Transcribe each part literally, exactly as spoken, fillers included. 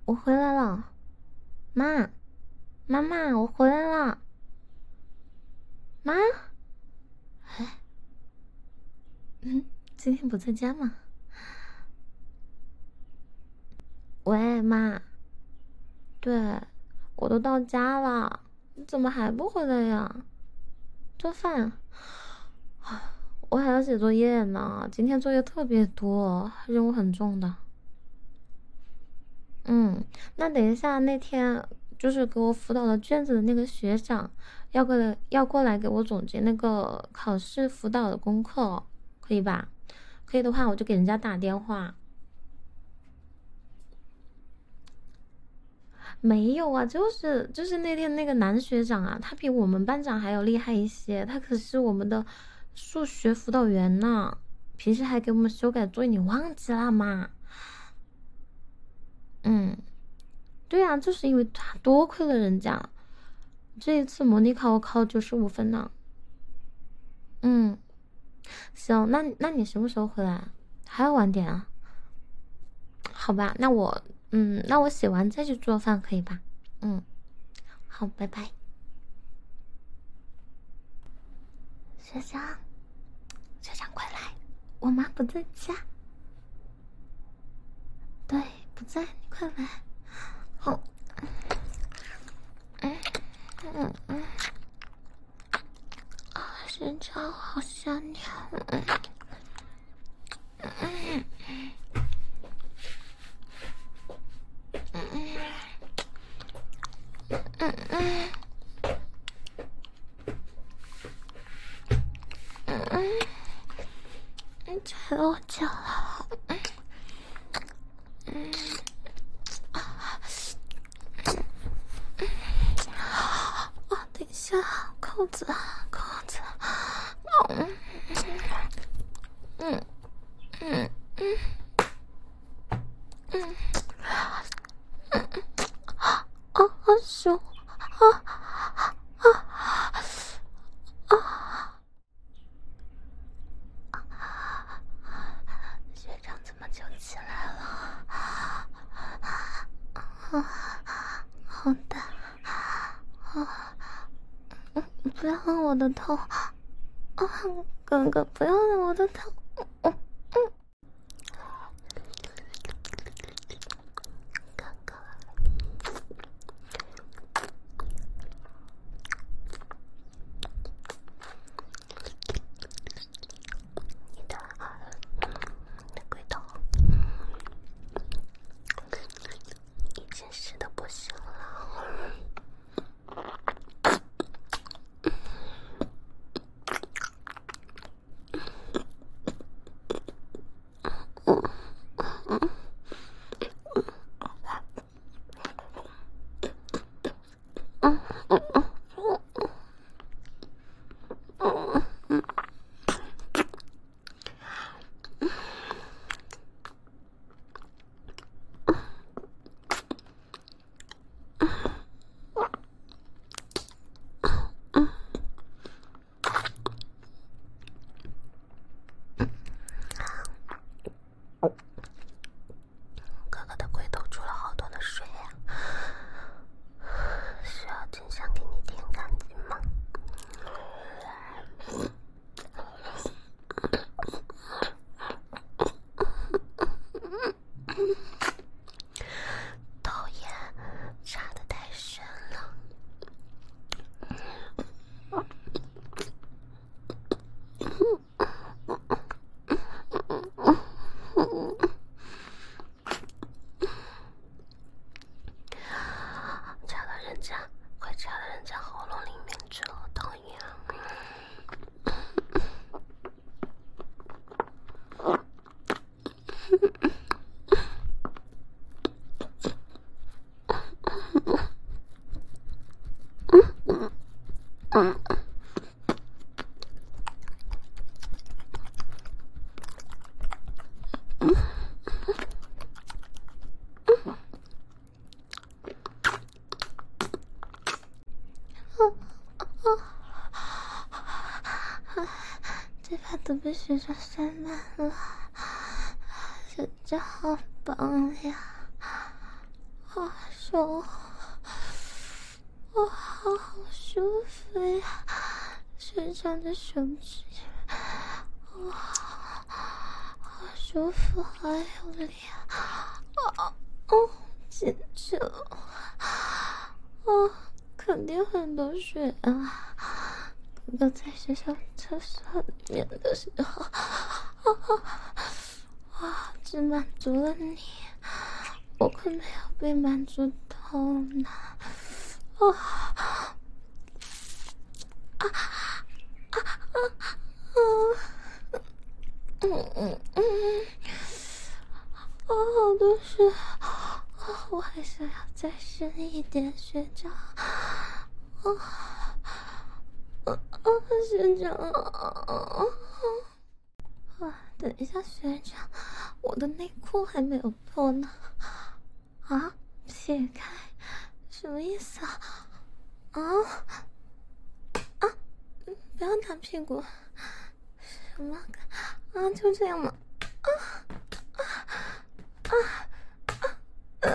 我回来了，妈，妈妈，我回来了，妈，哎，嗯，今天不在家吗？喂，妈，对，我都到家了，你怎么还不回来呀？做饭，我还要写作业呢，今天作业特别多，任务很重的。嗯，那等一下，那天就是给我辅导了卷子的那个学长，要过来要过来给我总结那个考试辅导的功课，可以吧？可以的话，我就给人家打电话。没有啊，就是就是那天那个男学长啊，他比我们班长还要厉害一些，他可是我们的数学辅导员呢，平时还给我们修改作业，你忘记了吗？嗯，对啊，就是因为他多亏了人家，这一次模拟考我考九十五分呢。嗯，行，那那你什么时候回来？还要晚点啊？好吧，那我嗯，那我写完再去做饭，可以吧？嗯，好，拜拜。学长，学长快来，我妈不在家。对，不在，你快来。好，嗯嗯嗯，啊，学长，好想你。嗯嗯嗯嗯嗯嗯嗯，你踩到我脚了。嗯嗯啊，等一下，扣子，扣子。嗯嗯嗯嗯嗯，啊，好凶！啊啊啊！学长怎么就起来了？啊，好的。啊，不要碰我的头！啊，哥哥，不要碰我的头！嗯嗯，哥哥，你的你的龟头已经湿的不行了。嗯嗯嗯嗯嗯嗯，哥哥的龟头出了好多的水呀、需要真相给你舔干净吗？头也插的太深了。插到人家，快插到人家喉咙里面去了，讨厌！嗯这把都被学长塞满了，学长好棒呀！ 好爽，哇，好舒服呀！伸长的手指，哇，好舒服，好有力啊！哦哦，简直了！哦，肯定很多水啊！哥哥在学校厕所里面的时候，哇，只满足了你，我可没有被满足到呢。啊啊啊啊啊！嗯嗯嗯，啊，好多水，啊，我还想要再深一点，学长。啊啊啊！学长，啊！等一下，学长，我的内裤还没有脱呢。啊，撇开，什么意思啊？啊啊！不要打屁股。什么？啊，就这样吗？啊啊啊啊！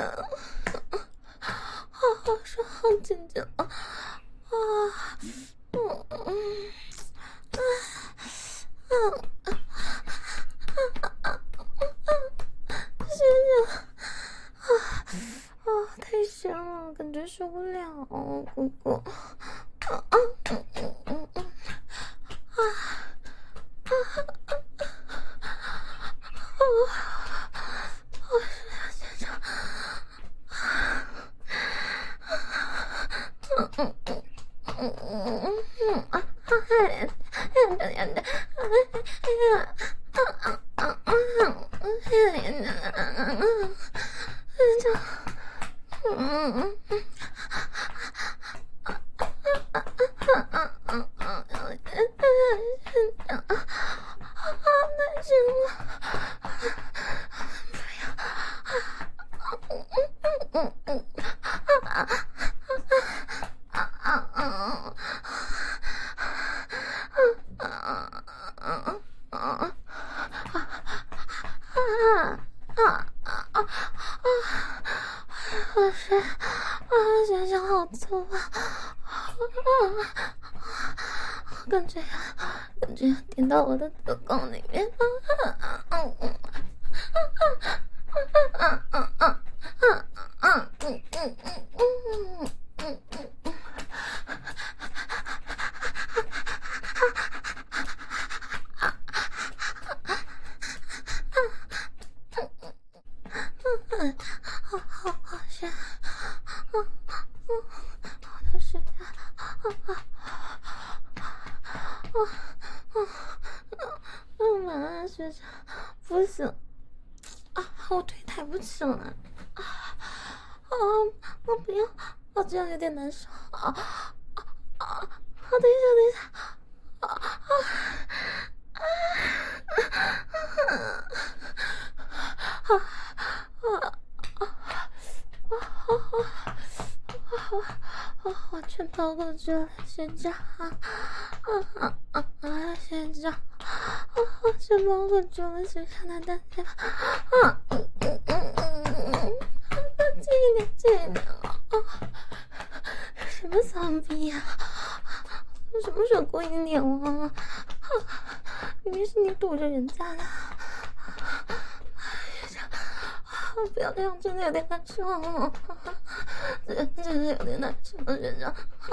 好好爽，好紧张啊！啊，嗯嗯啊啊啊啊啊！学长，啊啊，太香了，感觉受不了，哥哥。啊啊嗯嗯嗯嗯啊啊啊啊！我学长，嗯嗯嗯嗯嗯嗯啊！哎呀呀呀呀！哎呀！啊啊啊啊！哎呀呀呀！学长，嗯嗯嗯。我是啊，想想好粗啊！我感觉感觉点到我的子宫里面，嗯嗯嗯嗯嗯嗯嗯嗯嗯嗯嗯嗯嗯。嗯，好好好深，嗯嗯，好的深啊，啊啊啊啊！嗯，晚安，学长，不行啊，我腿抬不起来啊啊！我不要，我这样有点难受啊啊啊！等一下，等一下，啊啊啊啊啊！我全包过去了，学长，啊啊啊啊！学长，我全包过去了，学长的大家，啊嗯嗯嗯嗯嗯，近一点，近一点啊！什么丧逼呀？什么时候过一年了？明明是你堵着人家的。不要这样，真的有点难受，真真的有点难受，学长。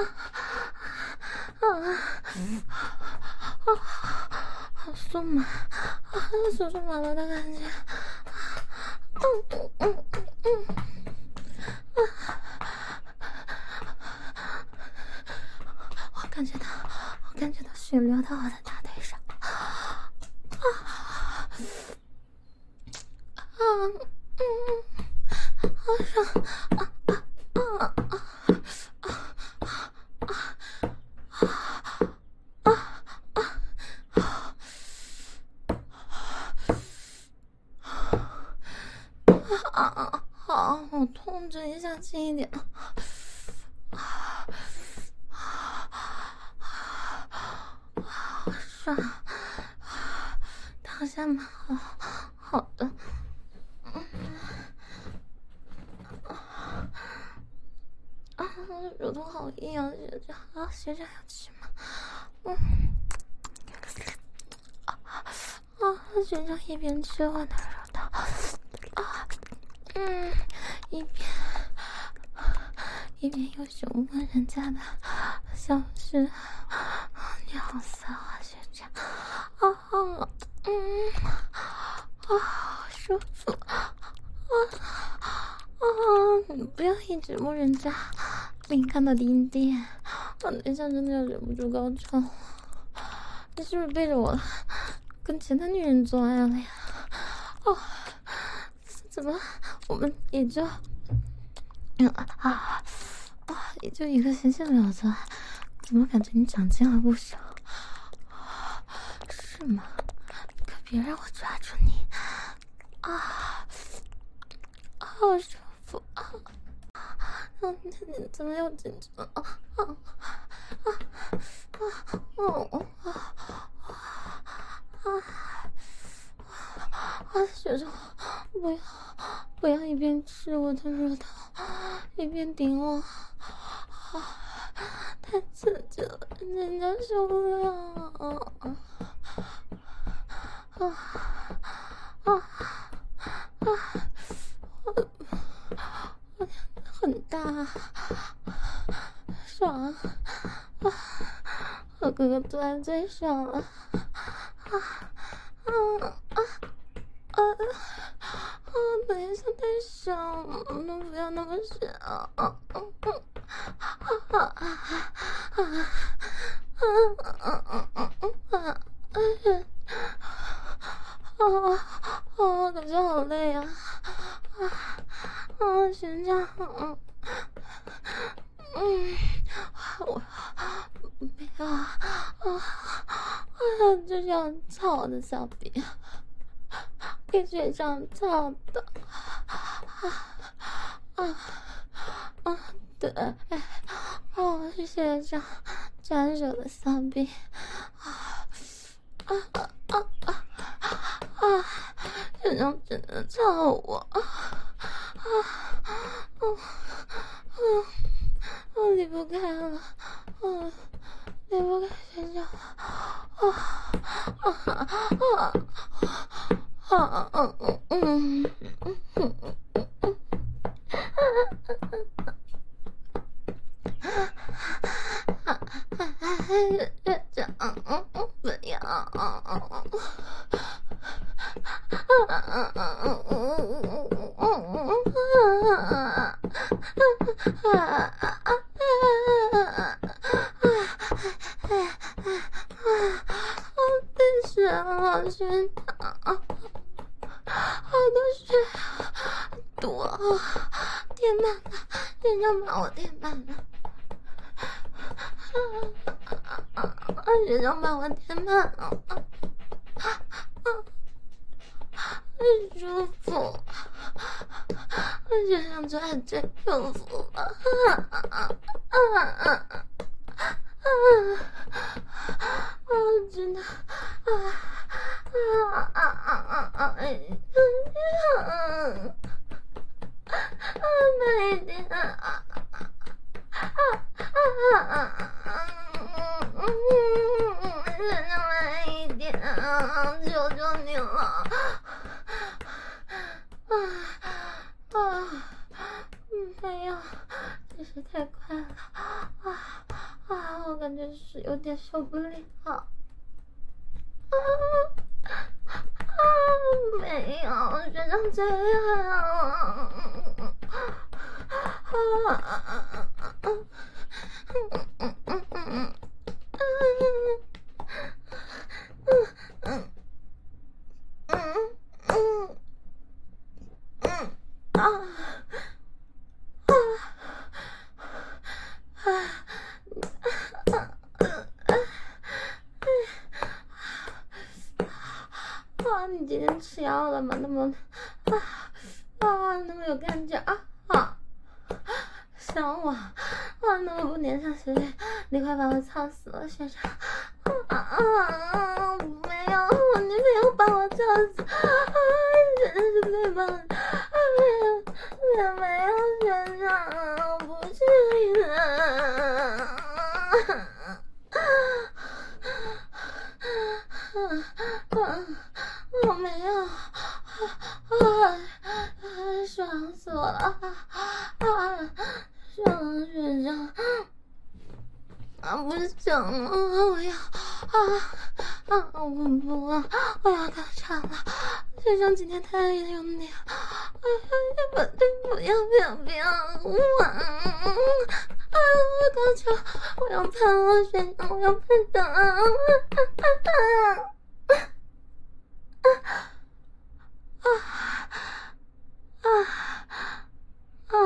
啊啊啊！好酥麻，啊，酥酥麻麻的感觉。嗯嗯嗯嗯嗯。我感觉到，我感觉到血流到我的大腿上。啊啊！嗯嗯，好爽！啊啊啊啊啊啊啊啊！啊啊！好，好痛，这一下轻一点。啊啊啊！好爽！躺下吗？好好的。 乳头好硬啊，学长啊，学长要吃吗？嗯，啊啊，学长一边吃我的乳头，啊，嗯，一边一边又手摸人家的小穴，你好骚啊，学长！啊，嗯，啊，好舒服！啊啊！你不要一直摸人家敏感的丁丁，我等一下真的要忍不住高潮。你是不是背着我跟其他女人做爱了呀？哦，怎么我们也就嗯啊啊啊，也就一个星期没有做爱，怎么感觉你长进了不少？是吗？可别让我抓住你啊！好舒服啊！嗯，你怎么又进去了？啊啊啊啊！哦啊啊啊！学长，不要不要一边吃我的乳头，一边顶我，啊！太刺激了，人家受不了啊！啊啊啊！我我很大，爽啊！我哥哥做完最爽了，啊啊啊啊啊！等一下太爽了，能不要那么深啊啊啊啊啊啊啊啊啊啊！啊啊！感觉好累啊！啊啊！学长，嗯嗯，我没有啊啊啊！就这样操我的小臂，给学长操的啊啊啊！对，哎，哦，是学长专属的小臂啊啊啊啊啊！啊！学长只能操我啊啊啊啊！我离不开了，啊，离不开学长，啊啊啊啊啊嗯嗯嗯嗯嗯。学长，不要！太水了，学长，好多水多，填满了，学长把我填满了。啊！学长把我填满了，很舒服。学长做爱最舒服了，啊啊啊啊啊！啊，真的啊啊啊啊啊啊！哎，嗯啊，慢一点啊啊啊啊啊啊！嗯，学长慢一点啊，求求你了！啊啊，没有，真是太快了啊啊！我感觉是有点受不了。啊啊，没有，学长最厉害了！啊啊啊啊啊！嗯嗯嗯嗯嗯嗯嗯嗯嗯嗯啊啊啊！啊，你今天吃药了吗？那么啊啊，那么有感觉啊啊！想我啊，那么不粘上学妹，你快把我操死了，学长！啊啊！没有，你没有把我操死，啊，真的是最棒的！啊，没有，没有，学长，不是的， 爽死我了！啊啊，爽学长！啊，不行了，我要啊啊！我不了，我要高潮了！学长今天太用力了，哎呀，不不要不要不要！啊啊！我高潮，我要喷了，学长，我要喷的啊！啊啊啊啊！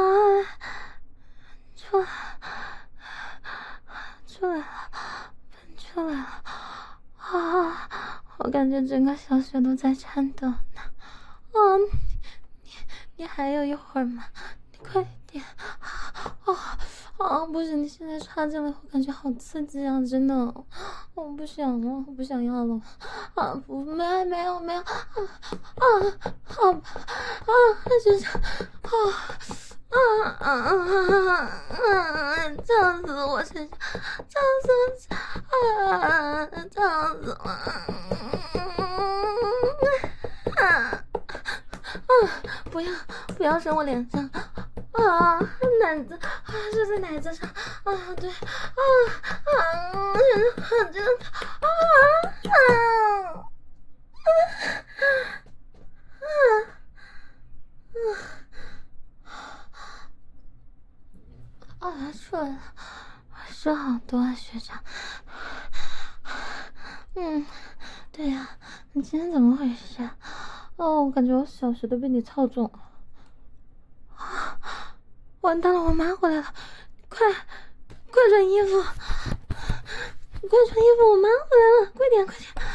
出来，出来了，喷出来了！啊！我感觉整个小穴都在颤抖呢。啊，你你还有一会儿吗？你快点！啊啊！不是，你现在插进来，我感觉好刺激啊！真的，我不想了，我不想要了。啊，不，没没有没有。啊啊，好吧，啊，就是啊。啊啊啊啊！呛死我身上，呛死我！啊，呛死我！啊啊！不要不要伸我脸上！啊，奶子啊，是在奶子上啊！对啊啊！真的真的啊啊啊啊！啊，出来了，说好多啊，学长。嗯，对呀、啊，你今天怎么回事啊？哦，我感觉我小穴都被你操中了。啊，完蛋了，我妈回来了，快，快穿衣服，快穿衣服，我妈回来了，快点，快点。